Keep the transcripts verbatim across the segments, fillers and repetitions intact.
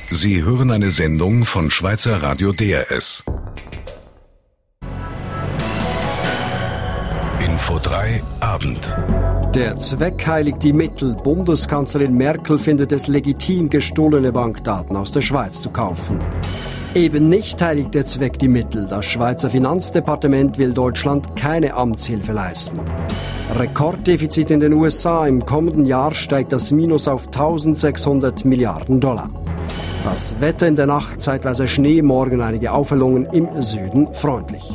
Sie hören eine Sendung von Schweizer Radio D R S. Info drei Abend. Der Zweck heiligt die Mittel. Bundeskanzlerin Merkel findet es legitim, gestohlene Bankdaten aus der Schweiz zu kaufen. Eben nicht heiligt der Zweck die Mittel. Das Schweizer Finanzdepartement will Deutschland keine Amtshilfe leisten. Rekorddefizit in den U S A. Im kommenden Jahr steigt das Minus auf eintausendsechshundert Milliarden Dollar. Das Wetter in der Nacht, zeitweise Schnee, morgen einige Aufhellungen, im Süden freundlich.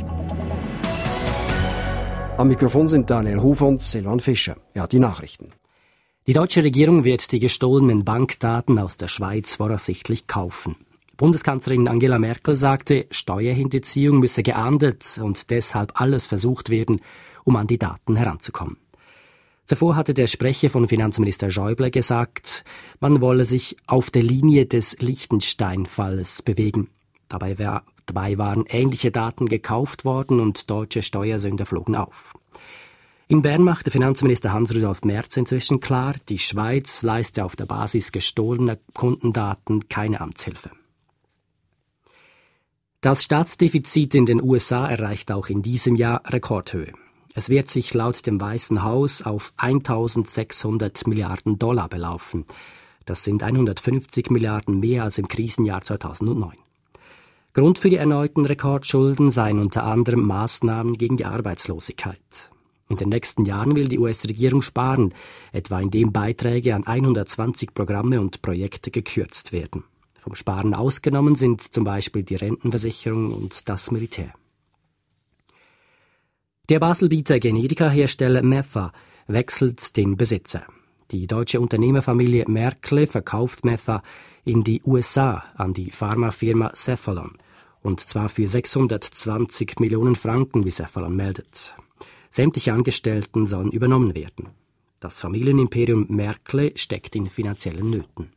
Am Mikrofon sind Daniel Hofer und Silvan Fischer. Ja, die Nachrichten. Die deutsche Regierung wird die gestohlenen Bankdaten aus der Schweiz voraussichtlich kaufen. Bundeskanzlerin Angela Merkel sagte, Steuerhinterziehung müsse geahndet und deshalb alles versucht werden, um an die Daten heranzukommen. Zuvor hatte der Sprecher von Finanzminister Schäuble gesagt, man wolle sich auf der Linie des Liechtenstein-Falles bewegen. Dabei, wär, dabei waren ähnliche Daten gekauft worden und deutsche Steuersünder flogen auf. In Bern machte Finanzminister Hans-Rudolf Merz inzwischen klar, die Schweiz leiste auf der Basis gestohlener Kundendaten keine Amtshilfe. Das Staatsdefizit in den U S A erreicht auch in diesem Jahr Rekordhöhe. Es wird sich laut dem Weißen Haus auf eintausendsechshundert Milliarden Dollar belaufen. Das sind hundertfünfzig Milliarden mehr als im Krisenjahr zweitausendneun. Grund für die erneuten Rekordschulden seien unter anderem Maßnahmen gegen die Arbeitslosigkeit. In den nächsten Jahren will die U S-Regierung sparen, etwa indem Beiträge an hundertzwanzig Programme und Projekte gekürzt werden. Vom Sparen ausgenommen sind zum Beispiel die Rentenversicherung und das Militär. Der Baselbieter Generika-Hersteller Mepha wechselt den Besitzer. Die deutsche Unternehmerfamilie Merkle verkauft Mepha in die U S A an die Pharmafirma Cephalon. Und zwar für sechshundertzwanzig Millionen Franken, wie Cephalon meldet. Sämtliche Angestellten sollen übernommen werden. Das Familienimperium Merkle steckt in finanziellen Nöten.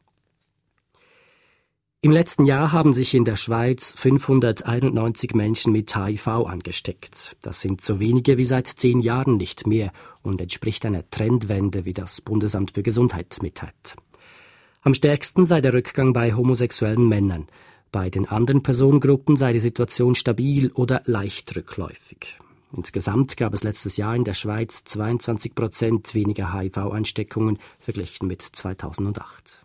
Im letzten Jahr haben sich in der Schweiz fünfhunderteinundneunzig Menschen mit H I V angesteckt. Das sind so wenige wie seit zehn Jahren nicht mehr und entspricht einer Trendwende, wie das Bundesamt für Gesundheit mitteilt. Am stärksten sei der Rückgang bei homosexuellen Männern. Bei den anderen Personengruppen sei die Situation stabil oder leicht rückläufig. Insgesamt gab es letztes Jahr in der Schweiz zweiundzwanzig Prozent weniger H I V-Ansteckungen verglichen mit zweitausendacht.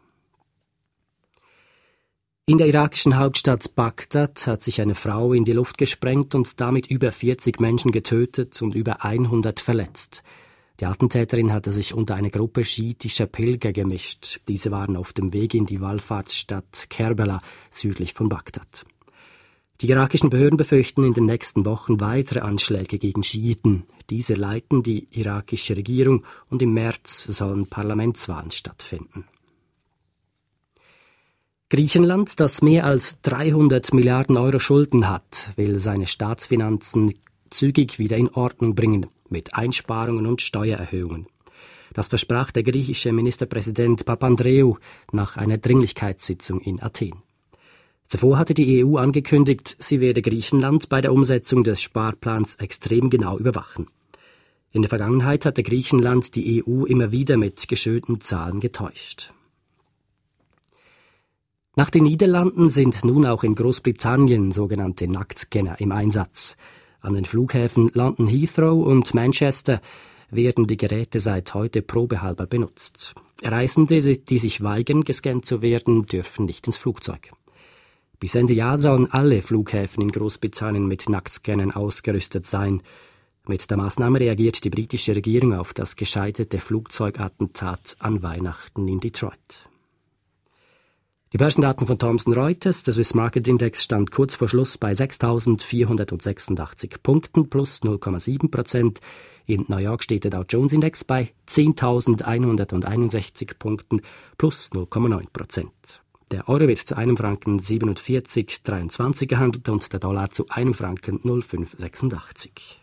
In der irakischen Hauptstadt Bagdad hat sich eine Frau in die Luft gesprengt und damit über vierzig Menschen getötet und über hundert verletzt. Die Attentäterin hatte sich unter eine Gruppe schiitischer Pilger gemischt. Diese waren auf dem Weg in die Wallfahrtsstadt Kerbela südlich von Bagdad. Die irakischen Behörden befürchten in den nächsten Wochen weitere Anschläge gegen Schiiten. Diese leiten die irakische Regierung und im März sollen Parlamentswahlen stattfinden. Griechenland, das mehr als dreihundert Milliarden Euro Schulden hat, will seine Staatsfinanzen zügig wieder in Ordnung bringen, mit Einsparungen und Steuererhöhungen. Das versprach der griechische Ministerpräsident Papandreou nach einer Dringlichkeitssitzung in Athen. Zuvor hatte die E U angekündigt, sie werde Griechenland bei der Umsetzung des Sparplans extrem genau überwachen. In der Vergangenheit hatte Griechenland die E U immer wieder mit geschönten Zahlen getäuscht. Nach den Niederlanden sind nun auch in Großbritannien sogenannte Nacktscanner im Einsatz. An den Flughäfen London Heathrow und Manchester werden die Geräte seit heute probehalber benutzt. Reisende, die sich weigern, gescannt zu werden, dürfen nicht ins Flugzeug. Bis Ende Jahr sollen alle Flughäfen in Großbritannien mit Nacktscannern ausgerüstet sein. Mit der Maßnahme reagiert die britische Regierung auf das gescheiterte Flugzeugattentat an Weihnachten in Detroit. Die Börsendaten von Thomson Reuters, der Swiss Market Index, stand kurz vor Schluss bei sechstausendvierhundertsechsundachtzig Punkten plus null Komma sieben Prozent. In New York steht der Dow Jones Index bei zehntausendeinhunderteinundsechzig Punkten plus null Komma neun Prozent. Der Euro wird zu einem Franken siebenundvierzig Komma dreiundzwanzig gehandelt und der Dollar zu einem Franken null Komma fünf sechsundachtzig.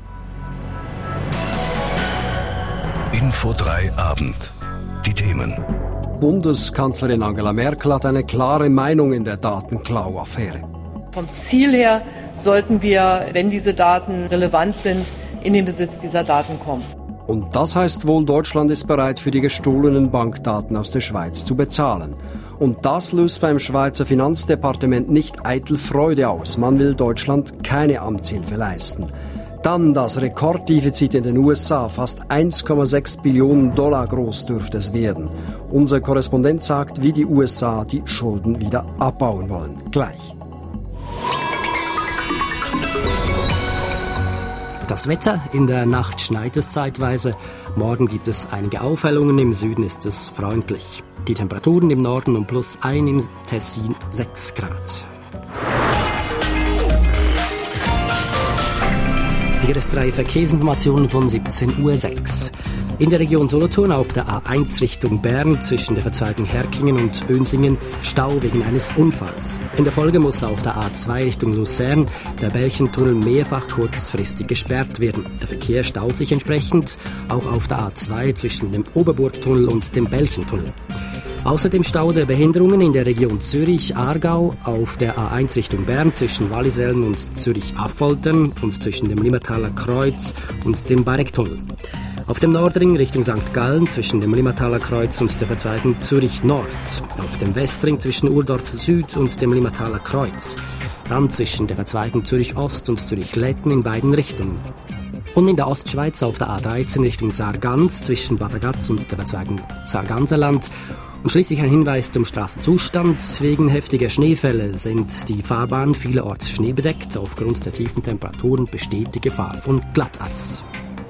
Info drei Abend. Die Themen. Bundeskanzlerin Angela Merkel hat eine klare Meinung in der Datenklau-Affäre. Vom Ziel her sollten wir, wenn diese Daten relevant sind, in den Besitz dieser Daten kommen. Und das heißt wohl, Deutschland ist bereit, für die gestohlenen Bankdaten aus der Schweiz zu bezahlen. Und das löst beim Schweizer Finanzdepartement nicht eitel Freude aus. Man will Deutschland keine Amtshilfe leisten. Dann das Rekorddefizit in den U S A, fast eins Komma sechs Billionen Dollar groß dürfte es werden. Unser Korrespondent sagt, wie die U S A die Schulden wieder abbauen wollen. Gleich. Das Wetter, in der Nacht schneit es zeitweise. Morgen gibt es einige Aufhellungen, im Süden ist es freundlich. Die Temperaturen im Norden um plus ein, im Tessin sechs Grad. Die R S drei Verkehrsinformationen von siebzehn Uhr sechs. In der Region Solothurn auf der A eins Richtung Bern zwischen der Verzweigung Herkingen und Önsingen Stau wegen eines Unfalls. In der Folge muss auf der A zwei Richtung Luzern der Belchentunnel mehrfach kurzfristig gesperrt werden. Der Verkehr staut sich entsprechend auch auf der A zwei zwischen dem Oberburgtunnel und dem Belchentunnel. Außerdem Stau der Behinderungen in der Region Zürich-Aargau auf der A eins Richtung Bern zwischen Wallisellen und Zürich-Affoltern und zwischen dem Limmataler Kreuz und dem Barektunnel. Auf dem Nordring Richtung Sankt Gallen zwischen dem Limmataler Kreuz und der Verzweigung Zürich-Nord. Auf dem Westring zwischen Urdorf Süd und dem Limmataler Kreuz. Dann zwischen der Verzweigung Zürich-Ost und Zürich-Letten in beiden Richtungen. Und in der Ostschweiz auf der A dreizehn Richtung Sargans zwischen Bad Ragaz und der Verzweigung Sarganserland. Und schließlich ein Hinweis zum Straßenzustand. Wegen heftiger Schneefälle sind die Fahrbahnen vielerorts schneebedeckt. Aufgrund der tiefen Temperaturen besteht die Gefahr von Glatteis.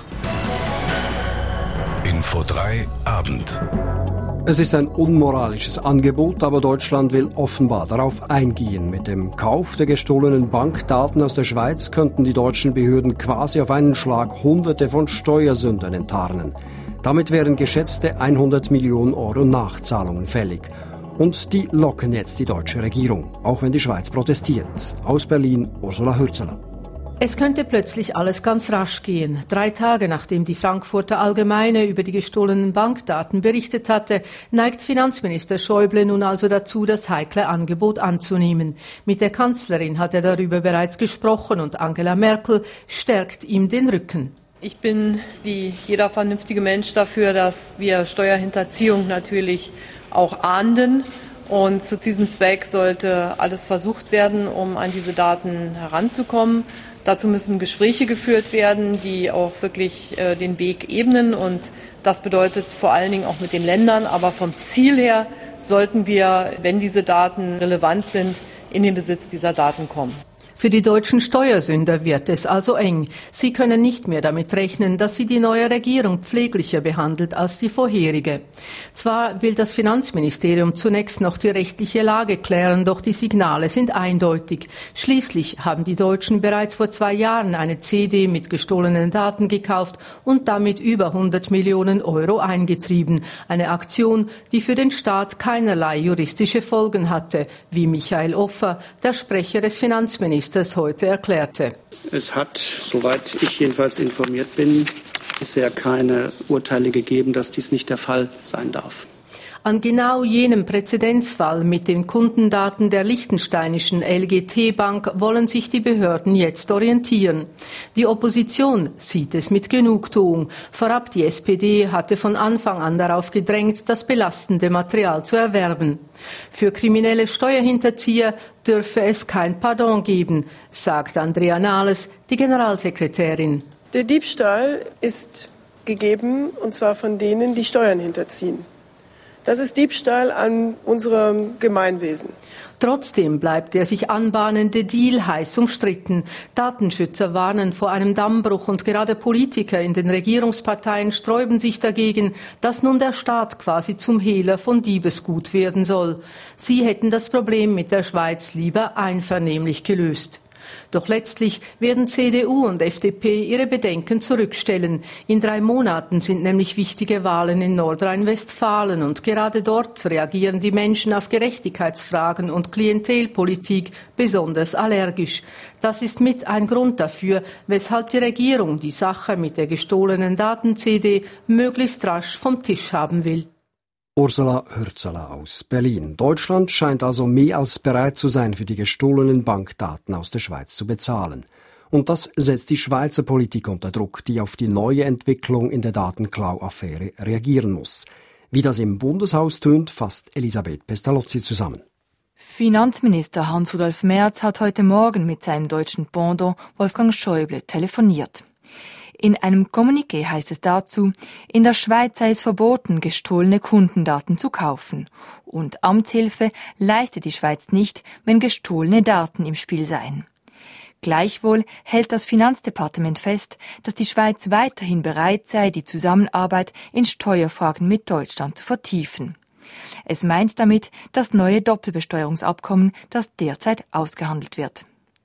Info drei Abend. Es ist ein unmoralisches Angebot, aber Deutschland will offenbar darauf eingehen. Mit dem Kauf der gestohlenen Bankdaten aus der Schweiz könnten die deutschen Behörden quasi auf einen Schlag Hunderte von Steuersündern enttarnen. Damit wären geschätzte hundert Millionen Euro Nachzahlungen fällig. Und die locken jetzt die deutsche Regierung, auch wenn die Schweiz protestiert. Aus Berlin, Ursula Hürzeler. Es könnte plötzlich alles ganz rasch gehen. Drei Tage nachdem die Frankfurter Allgemeine über die gestohlenen Bankdaten berichtet hatte, neigt Finanzminister Schäuble nun also dazu, das heikle Angebot anzunehmen. Mit der Kanzlerin hat er darüber bereits gesprochen und Angela Merkel stärkt ihm den Rücken. Ich bin wie jeder vernünftige Mensch dafür, dass wir Steuerhinterziehung natürlich auch ahnden. Und zu diesem Zweck sollte alles versucht werden, um an diese Daten heranzukommen. Dazu müssen Gespräche geführt werden, die auch wirklich äh, den Weg ebnen. Und das bedeutet vor allen Dingen auch mit den Ländern. Aber vom Ziel her sollten wir, wenn diese Daten relevant sind, in den Besitz dieser Daten kommen. Für die deutschen Steuersünder wird es also eng. Sie können nicht mehr damit rechnen, dass sie die neue Regierung pfleglicher behandelt als die vorherige. Zwar will das Finanzministerium zunächst noch die rechtliche Lage klären, doch die Signale sind eindeutig. Schließlich haben die Deutschen bereits vor zwei Jahren eine C D mit gestohlenen Daten gekauft und damit über hundert Millionen Euro eingetrieben. Eine Aktion, die für den Staat keinerlei juristische Folgen hatte, wie Michael Offer, der Sprecher des Finanzministeriums, das heute erklärte. Es hat, soweit ich jedenfalls informiert bin, bisher keine Urteile gegeben, dass dies nicht der Fall sein darf. An genau jenem Präzedenzfall mit den Kundendaten der liechtensteinischen L G T-Bank wollen sich die Behörden jetzt orientieren. Die Opposition sieht es mit Genugtuung. Vorab die S P D hatte von Anfang an darauf gedrängt, das belastende Material zu erwerben. Für kriminelle Steuerhinterzieher dürfe es kein Pardon geben, sagt Andrea Nahles, die Generalsekretärin. Der Diebstahl ist gegeben, und zwar von denen, die Steuern hinterziehen. Das ist Diebstahl an unserem Gemeinwesen. Trotzdem bleibt der sich anbahnende Deal heiß umstritten. Datenschützer warnen vor einem Dammbruch und gerade Politiker in den Regierungsparteien sträuben sich dagegen, dass nun der Staat quasi zum Hehler von Diebesgut werden soll. Sie hätten das Problem mit der Schweiz lieber einvernehmlich gelöst. Doch letztlich werden C D U und F D P ihre Bedenken zurückstellen. In drei Monaten sind nämlich wichtige Wahlen in Nordrhein-Westfalen und gerade dort reagieren die Menschen auf Gerechtigkeitsfragen und Klientelpolitik besonders allergisch. Das ist mit ein Grund dafür, weshalb die Regierung die Sache mit der gestohlenen Daten-C D möglichst rasch vom Tisch haben will. Ursula Hürzeler aus Berlin. Deutschland scheint also mehr als bereit zu sein, für die gestohlenen Bankdaten aus der Schweiz zu bezahlen. Und das setzt die Schweizer Politik unter Druck, die auf die neue Entwicklung in der Datenklau-Affäre reagieren muss. Wie das im Bundeshaus tönt, fasst Elisabeth Pestalozzi zusammen. Finanzminister Hans-Rudolf Merz hat heute Morgen mit seinem deutschen Pendant Wolfgang Schäuble telefoniert. In einem Kommuniqué heißt es dazu, in der Schweiz sei es verboten, gestohlene Kundendaten zu kaufen. Und Amtshilfe leistet die Schweiz nicht, wenn gestohlene Daten im Spiel seien. Gleichwohl hält das Finanzdepartement fest, dass die Schweiz weiterhin bereit sei, die Zusammenarbeit in Steuerfragen mit Deutschland zu vertiefen. Es meint damit das neue Doppelbesteuerungsabkommen, das derzeit ausgehandelt wird.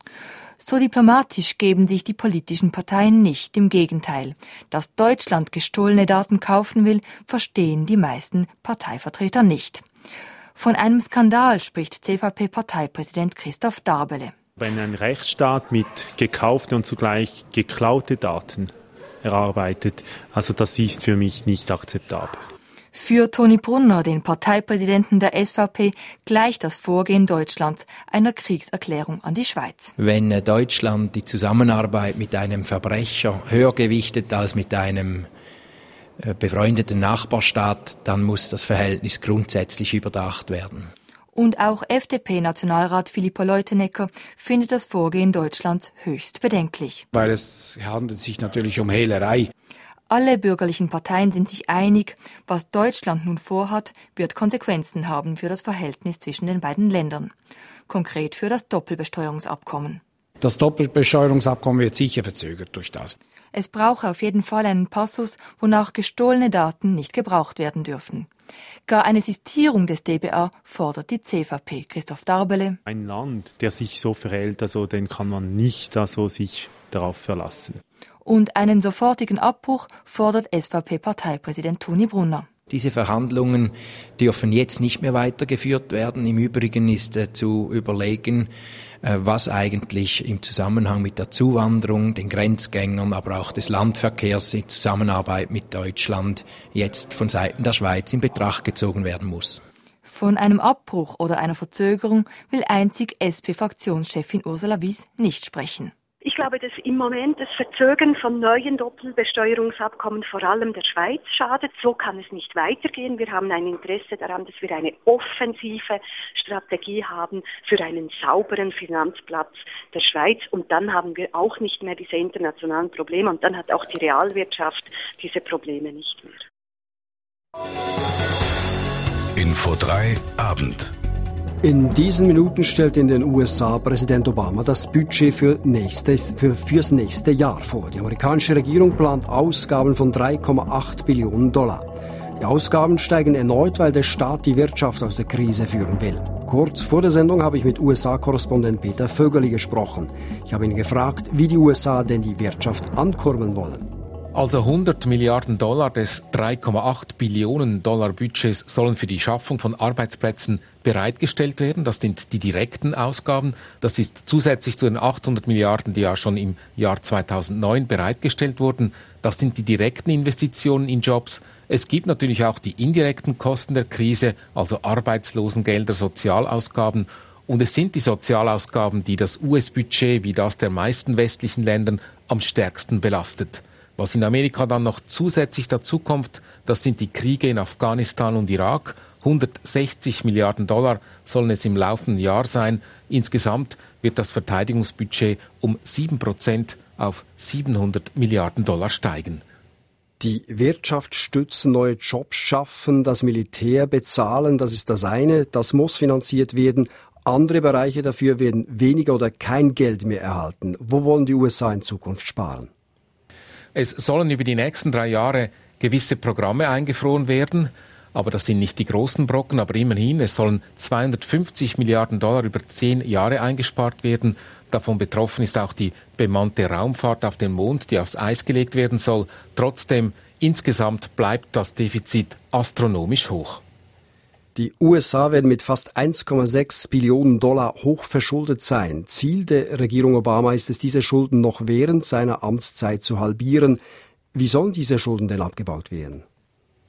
So diplomatisch geben sich die politischen Parteien nicht, im Gegenteil. Dass Deutschland gestohlene Daten kaufen will, verstehen die meisten Parteivertreter nicht. Von einem Skandal spricht C V P-Parteipräsident Christoph Darbele. Wenn ein Rechtsstaat mit gekaufte und zugleich geklaute Daten erarbeitet, also das ist für mich nicht akzeptabel. Für Toni Brunner, den Parteipräsidenten der S V P, gleicht das Vorgehen Deutschlands einer Kriegserklärung an die Schweiz. Wenn Deutschland die Zusammenarbeit mit einem Verbrecher höher gewichtet als mit einem befreundeten Nachbarstaat, dann muss das Verhältnis grundsätzlich überdacht werden. Und auch F D P-Nationalrat Philippa Leutenegger findet das Vorgehen Deutschlands höchst bedenklich. Weil es handelt sich natürlich um Hehlerei. Alle bürgerlichen Parteien sind sich einig, was Deutschland nun vorhat, wird Konsequenzen haben für das Verhältnis zwischen den beiden Ländern. Konkret für das Doppelbesteuerungsabkommen. Das Doppelbesteuerungsabkommen wird sicher verzögert durch das. Es brauche auf jeden Fall einen Passus, wonach gestohlene Daten nicht gebraucht werden dürfen. Gar eine Sistierung des D B A fordert die C V P. Christoph Darbele. Ein Land, der sich so verhält, also den kann man nicht also sich darauf verlassen. Und einen sofortigen Abbruch fordert S V P-Parteipräsident Toni Brunner. Diese Verhandlungen dürfen jetzt nicht mehr weitergeführt werden. Im Übrigen ist äh, zu überlegen, äh, was eigentlich im Zusammenhang mit der Zuwanderung, den Grenzgängern, aber auch des Landverkehrs in Zusammenarbeit mit Deutschland jetzt von Seiten der Schweiz in Betracht gezogen werden muss. Von einem Abbruch oder einer Verzögerung will einzig S P-Fraktionschefin Ursula Wyss nicht sprechen. Ich glaube, dass im Moment das Verzögern von neuen Doppelbesteuerungsabkommen vor allem der Schweiz schadet. So kann es nicht weitergehen. Wir haben ein Interesse daran, dass wir eine offensive Strategie haben für einen sauberen Finanzplatz der Schweiz. Und dann haben wir auch nicht mehr diese internationalen Probleme. Und dann hat auch die Realwirtschaft diese Probleme nicht mehr. Info drei Abend. In diesen Minuten stellt in den U S A Präsident Obama das Budget für nächstes, für, fürs nächste Jahr vor. Die amerikanische Regierung plant Ausgaben von drei Komma acht Billionen Dollar. Die Ausgaben steigen erneut, weil der Staat die Wirtschaft aus der Krise führen will. Kurz vor der Sendung habe ich mit U S A-Korrespondent Peter Vögeli gesprochen. Ich habe ihn gefragt, wie die U S A denn die Wirtschaft ankurbeln wollen. Also hundert Milliarden Dollar des drei Komma acht Billionen Dollar Budgets sollen für die Schaffung von Arbeitsplätzen bereitgestellt werden. Das sind die direkten Ausgaben. Das ist zusätzlich zu den achthundert Milliarden, die ja schon im Jahr zweitausendneun bereitgestellt wurden. Das sind die direkten Investitionen in Jobs. Es gibt natürlich auch die indirekten Kosten der Krise, also Arbeitslosengelder, Sozialausgaben. Und es sind die Sozialausgaben, die das U S-Budget, wie das der meisten westlichen Ländern, am stärksten belastet. Was in Amerika dann noch zusätzlich dazu kommt, das sind die Kriege in Afghanistan und Irak. hundertsechzig Milliarden Dollar sollen es im laufenden Jahr sein. Insgesamt wird das Verteidigungsbudget um sieben Prozent auf siebenhundert Milliarden Dollar steigen. Die Wirtschaft stützen, neue Jobs schaffen, das Militär bezahlen, das ist das eine, das muss finanziert werden. Andere Bereiche dafür werden weniger oder kein Geld mehr erhalten. Wo wollen die U S A in Zukunft sparen? Es sollen über die nächsten drei Jahre gewisse Programme eingefroren werden, aber das sind nicht die großen Brocken, aber immerhin, es sollen zweihundertfünfzig Milliarden Dollar über zehn Jahre eingespart werden. Davon betroffen ist auch die bemannte Raumfahrt auf den Mond, die aufs Eis gelegt werden soll. Trotzdem, insgesamt bleibt das Defizit astronomisch hoch. Die U S A werden mit fast eins Komma sechs Billionen Dollar hochverschuldet sein. Ziel der Regierung Obama ist es, diese Schulden noch während seiner Amtszeit zu halbieren. Wie sollen diese Schulden denn abgebaut werden?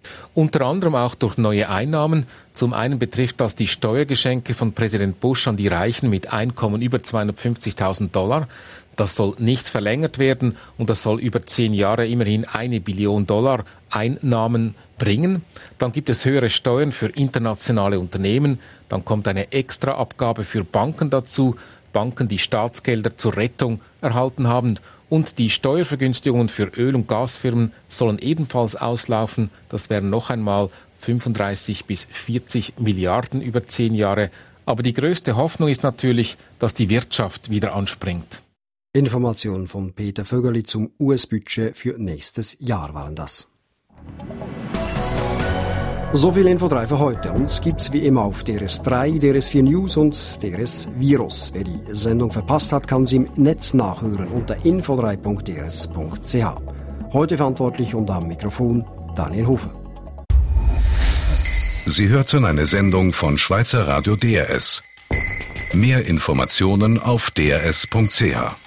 Unter anderem auch durch neue Einnahmen. Zum einen betrifft das die Steuergeschenke von Präsident Bush an die Reichen mit Einkommen über zweihundertfünfzigtausend Dollar. Das soll nicht verlängert werden und das soll über zehn Jahre immerhin eine Billion Dollar Einnahmen bringen. Dann gibt es höhere Steuern für internationale Unternehmen. Dann kommt eine Extraabgabe für Banken dazu. Banken, die Staatsgelder zur Rettung erhalten haben. Und die Steuervergünstigungen für Öl- und Gasfirmen sollen ebenfalls auslaufen. Das wären noch einmal fünfunddreißig bis vierzig Milliarden über zehn Jahre. Aber die größte Hoffnung ist natürlich, dass die Wirtschaft wieder anspringt. Informationen von Peter Vögerli zum U S-Budget für nächstes Jahr waren das. So viel Info drei für heute. Uns gibt's wie immer auf D R S drei, D R S vier News und D R S Virus. Wer die Sendung verpasst hat, kann sie im Netz nachhören unter info drei punkt d r s punkt c h. Heute verantwortlich und am Mikrofon Daniel Hofer. Sie hörten eine Sendung von Schweizer Radio D R S. Mehr Informationen auf d r s punkt c h.